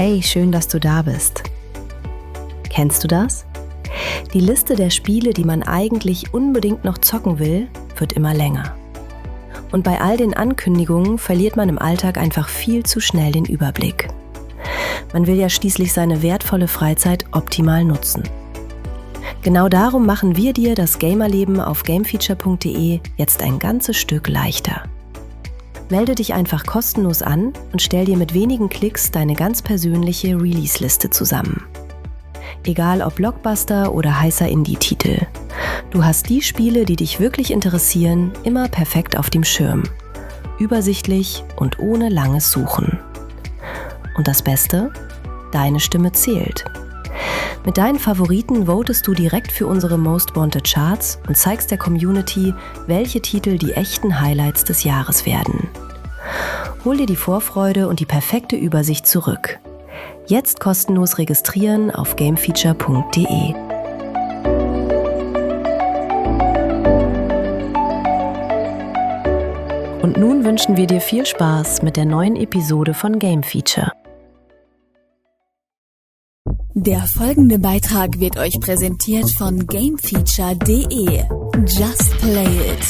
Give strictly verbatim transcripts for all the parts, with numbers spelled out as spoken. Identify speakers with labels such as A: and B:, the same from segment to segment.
A: Hey, schön, dass du da bist. Kennst du das? Die Liste der Spiele, die man eigentlich unbedingt noch zocken will, wird immer länger. Und bei all den Ankündigungen verliert man im Alltag einfach viel zu schnell den Überblick. Man will ja schließlich seine wertvolle Freizeit optimal nutzen. Genau darum machen wir dir das Gamerleben auf gamefeature punkt de jetzt ein ganzes Stück leichter. Melde dich einfach kostenlos an und stell dir mit wenigen Klicks deine ganz persönliche Release-Liste zusammen. Egal ob Blockbuster oder heißer Indie-Titel. Du hast die Spiele, die dich wirklich interessieren, immer perfekt auf dem Schirm. Übersichtlich und ohne langes Suchen. Und das Beste? Deine Stimme zählt. Mit deinen Favoriten votest du direkt für unsere Most Wanted Charts und zeigst der Community, welche Titel die echten Highlights des Jahres werden. Hol dir die Vorfreude und die perfekte Übersicht zurück. Jetzt kostenlos registrieren auf gamefeature punkt de. Und nun wünschen wir dir viel Spaß mit der neuen Episode von Game Feature.
B: Der folgende Beitrag wird euch präsentiert von gamefeature punkt de. Just play it!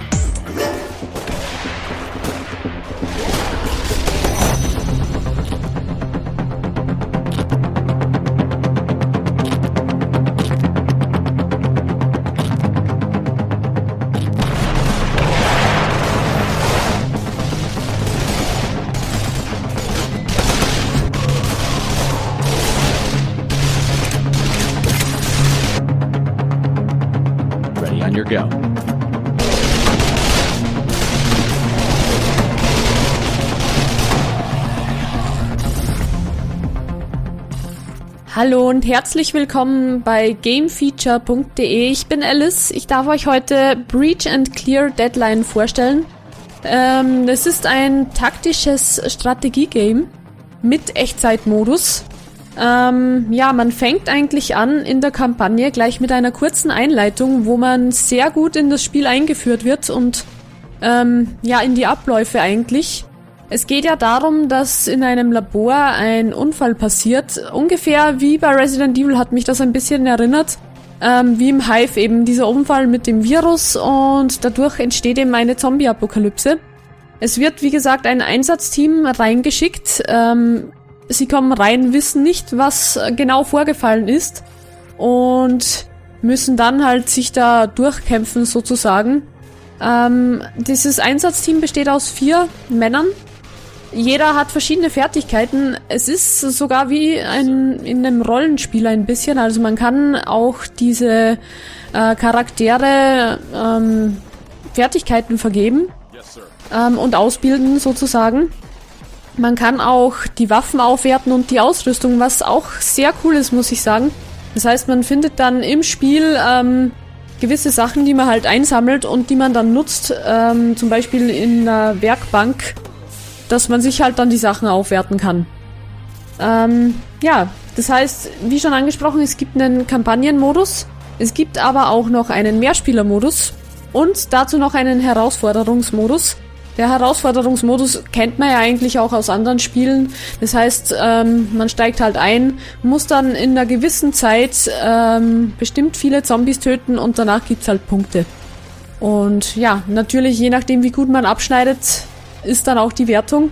C: Go.
D: Hallo und herzlich willkommen bei gamefeature punkt de. Ich bin Alice. Ich darf euch heute Breach and Clear Deadline vorstellen. Ähm, es ist ein taktisches Strategiegame mit Echtzeitmodus. Ähm, ja, man fängt eigentlich an in der Kampagne gleich mit einer kurzen Einleitung, wo man sehr gut in das Spiel eingeführt wird und ähm, ja, in die Abläufe eigentlich. Es geht ja darum, dass in einem Labor ein Unfall passiert. Ungefähr wie bei Resident Evil hat mich das ein bisschen erinnert, ähm, wie im Hive eben dieser Unfall mit dem Virus und dadurch entsteht eben eine Zombie-Apokalypse. Es wird, wie gesagt, ein Einsatzteam reingeschickt. Ähm, Sie kommen rein, wissen nicht, was genau vorgefallen ist und müssen dann halt sich da durchkämpfen sozusagen. Ähm, dieses Einsatzteam besteht aus vier Männern. Jeder hat verschiedene Fertigkeiten. Es ist sogar wie ein, in einem Rollenspiel ein bisschen. Also man kann auch diese äh, Charaktere ähm, Fertigkeiten vergeben ähm, und ausbilden sozusagen. Man kann auch die Waffen aufwerten und die Ausrüstung, was auch sehr cool ist, muss ich sagen. Das heißt, man findet dann im Spiel ähm, gewisse Sachen, die man halt einsammelt und die man dann nutzt, ähm, zum Beispiel in einer Werkbank, dass man sich halt dann die Sachen aufwerten kann. Ähm, ja, das heißt, wie schon angesprochen, es gibt einen Kampagnenmodus, es gibt aber auch noch einen Mehrspielermodus und dazu noch einen Herausforderungsmodus. Der Herausforderungsmodus kennt man ja eigentlich auch aus anderen Spielen. Das heißt, ähm, man steigt halt ein, muss dann in einer gewissen Zeit ähm, bestimmt viele Zombies töten und danach gibt's halt Punkte. Und ja, natürlich, je nachdem wie gut man abschneidet, ist dann auch die Wertung.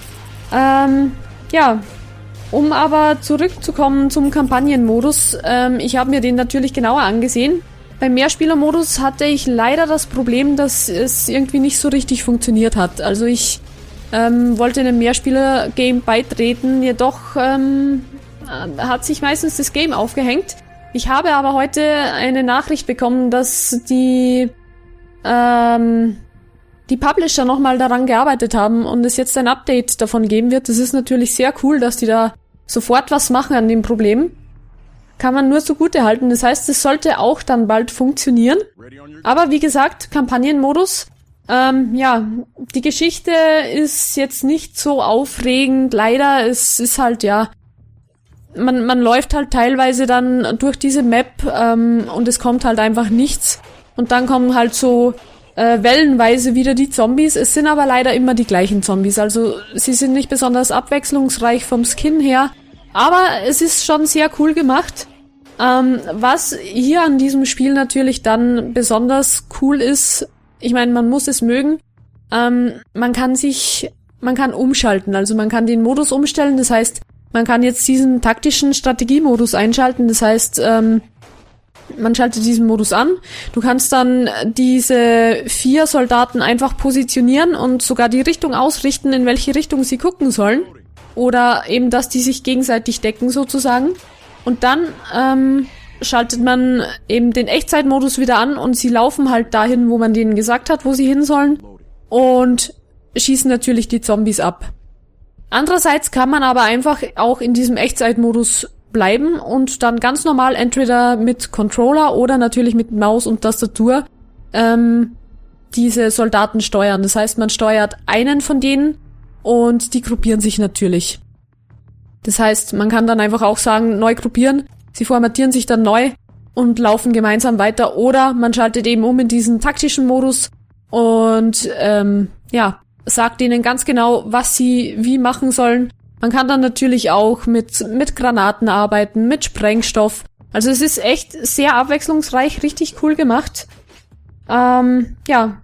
D: Ähm, ja, um aber zurückzukommen zum Kampagnenmodus, ähm, ich habe mir den natürlich genauer angesehen. Beim Mehrspielermodus hatte ich leider das Problem, dass es irgendwie nicht so richtig funktioniert hat. Also ich ähm, wollte einem Mehrspieler-Game beitreten, jedoch ähm, hat sich meistens das Game aufgehängt. Ich habe aber heute eine Nachricht bekommen, dass die ähm, die Publisher nochmal daran gearbeitet haben und es jetzt ein Update davon geben wird. Das ist natürlich sehr cool, dass die da sofort was machen an dem Problem. Kann man nur zugute halten. Das heißt, es sollte auch dann bald funktionieren. Aber wie gesagt, Kampagnenmodus. Ähm, ja, die Geschichte ist jetzt nicht so aufregend. Leider, es ist halt, ja, man, man läuft halt teilweise dann durch diese Map ähm, und es kommt halt einfach nichts. Und dann kommen halt so äh, wellenweise wieder die Zombies. Es sind aber leider immer die gleichen Zombies. Also sie sind nicht besonders abwechslungsreich vom Skin her. Aber es ist schon sehr cool gemacht. Ähm, was hier an diesem Spiel natürlich dann besonders cool ist, ich meine, man muss es mögen, ähm, man kann sich, man kann umschalten, also man kann den Modus umstellen, das heißt, man kann jetzt diesen taktischen Strategiemodus einschalten, das heißt, ähm, man schaltet diesen Modus an, du kannst dann diese vier Soldaten einfach positionieren und sogar die Richtung ausrichten, in welche Richtung sie gucken sollen, oder eben, dass die sich gegenseitig decken sozusagen. Und dann ähm, schaltet man eben den Echtzeitmodus wieder an und sie laufen halt dahin, wo man denen gesagt hat, wo sie hin sollen, und schießen natürlich die Zombies ab. Andererseits kann man aber einfach auch in diesem Echtzeitmodus bleiben und dann ganz normal entweder mit Controller oder natürlich mit Maus und Tastatur ähm, diese Soldaten steuern. Das heißt, man steuert einen von denen und die gruppieren sich natürlich. Das heißt, man kann dann einfach auch sagen, neu gruppieren, sie formatieren sich dann neu und laufen gemeinsam weiter, oder man schaltet eben um in diesen taktischen Modus und ähm, ja, sagt ihnen ganz genau, was sie wie machen sollen. Man kann dann natürlich auch mit mit Granaten arbeiten, mit Sprengstoff. Also es ist echt sehr abwechslungsreich, richtig cool gemacht. Ähm, ja.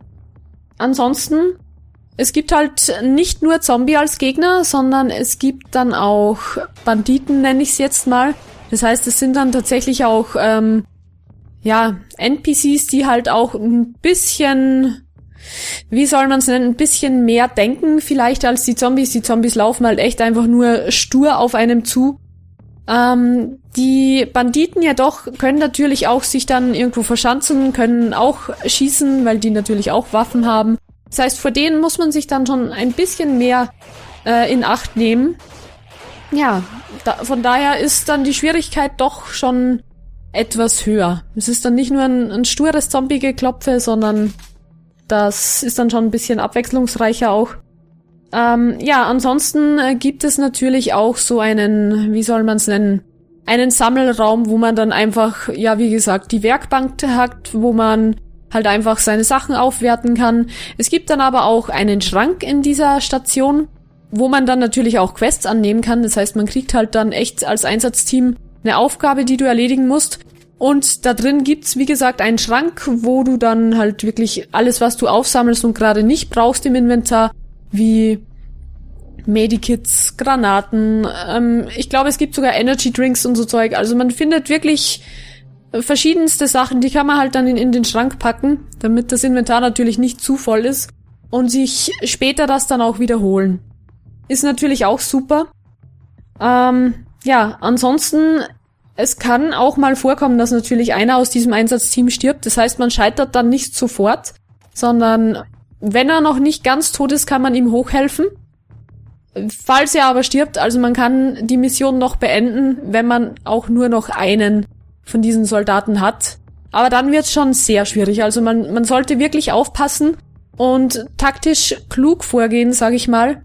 D: Ansonsten, es gibt halt nicht nur Zombie als Gegner, sondern es gibt dann auch Banditen, nenne ich es jetzt mal. Das heißt, es sind dann tatsächlich auch ähm, ja N P Cs, die halt auch ein bisschen, wie soll man es nennen, ein bisschen mehr denken vielleicht als die Zombies. Die Zombies laufen halt echt einfach nur stur auf einem zu. Ähm, die Banditen jedoch können natürlich auch sich dann irgendwo verschanzen, können auch schießen, weil die natürlich auch Waffen haben. Das heißt, vor denen muss man sich dann schon ein bisschen mehr äh, in Acht nehmen. Ja, da, von daher ist dann die Schwierigkeit doch schon etwas höher. Es ist dann nicht nur ein, ein stures Zombie-Geklopfe, sondern das ist dann schon ein bisschen abwechslungsreicher auch. Ähm, ja, ansonsten äh, gibt es natürlich auch so einen, wie soll man es nennen, einen Sammelraum, wo man dann einfach, ja wie gesagt, die Werkbank hat, wo man halt einfach seine Sachen aufwerten kann. Es gibt dann aber auch einen Schrank in dieser Station, wo man dann natürlich auch Quests annehmen kann. Das heißt, man kriegt halt dann echt als Einsatzteam eine Aufgabe, die du erledigen musst. Und da drin gibt's, wie gesagt, einen Schrank, wo du dann halt wirklich alles, was du aufsammelst und gerade nicht brauchst im Inventar, wie Medikits, Granaten, ähm, ich glaube, es gibt sogar Energy Drinks und so Zeug. Also man findet wirklich verschiedenste Sachen, die kann man halt dann in, in den Schrank packen, damit das Inventar natürlich nicht zu voll ist und sich später das dann auch wiederholen. Ist natürlich auch super. Ähm, ja, ansonsten, es kann auch mal vorkommen, dass natürlich einer aus diesem Einsatzteam stirbt. Das heißt, man scheitert dann nicht sofort, sondern wenn er noch nicht ganz tot ist, kann man ihm hochhelfen. Falls er aber stirbt, also man kann die Mission noch beenden, wenn man auch nur noch einen von diesen Soldaten hat. Aber dann wird's schon sehr schwierig. Also man, man sollte wirklich aufpassen und taktisch klug vorgehen, sag ich mal.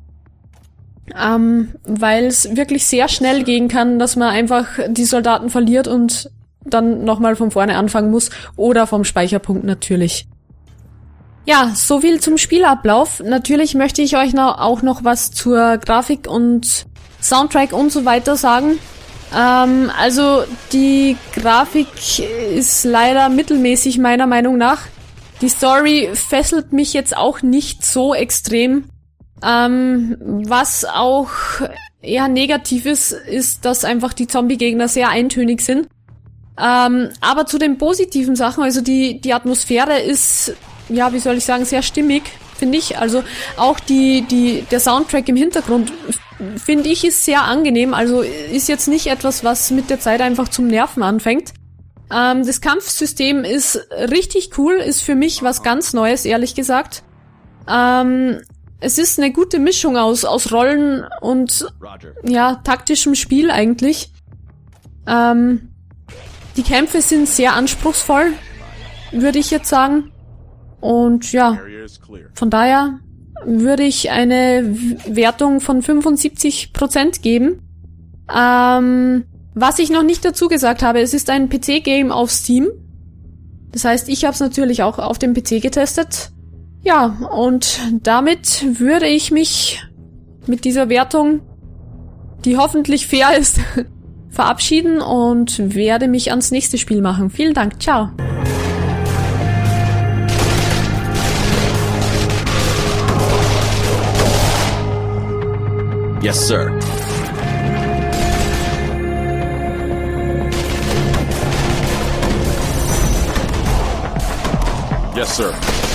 D: Ähm, weil es wirklich sehr schnell gehen kann, dass man einfach die Soldaten verliert und dann nochmal von vorne anfangen muss. Oder vom Speicherpunkt natürlich. Ja, so viel zum Spielablauf. Natürlich möchte ich euch noch, auch noch was zur Grafik und Soundtrack und so weiter sagen. Ähm, also die Grafik ist leider mittelmäßig meiner Meinung nach. Die Story fesselt mich jetzt auch nicht so extrem. Ähm, was auch eher negativ ist, ist, dass einfach die Zombie-Gegner sehr eintönig sind. Ähm, aber zu den positiven Sachen, also die, die Atmosphäre ist, ja, wie soll ich sagen, sehr stimmig, finde ich. Also auch die, die, der Soundtrack im Hintergrund, finde ich, ist sehr angenehm. Also ist jetzt nicht etwas, was mit der Zeit einfach zum Nerven anfängt. Ähm, das Kampfsystem ist richtig cool, ist für mich was ganz Neues, ehrlich gesagt. Ähm, es ist eine gute Mischung aus, aus Rollen und, ja, taktischem Spiel eigentlich. Ähm, die Kämpfe sind sehr anspruchsvoll, würde ich jetzt sagen. Und ja, von daher würde ich eine Wertung von fünfundsiebzig Prozent geben. Ähm, was ich noch nicht dazu gesagt habe, es ist ein P C-Game auf Steam. Das heißt, ich habe es natürlich auch auf dem P C getestet. Ja, und damit würde ich mich mit dieser Wertung die hoffentlich fair ist, verabschieden und werde mich ans nächste Spiel machen. Vielen Dank, ciao.
C: Yes, sir. Yes, sir.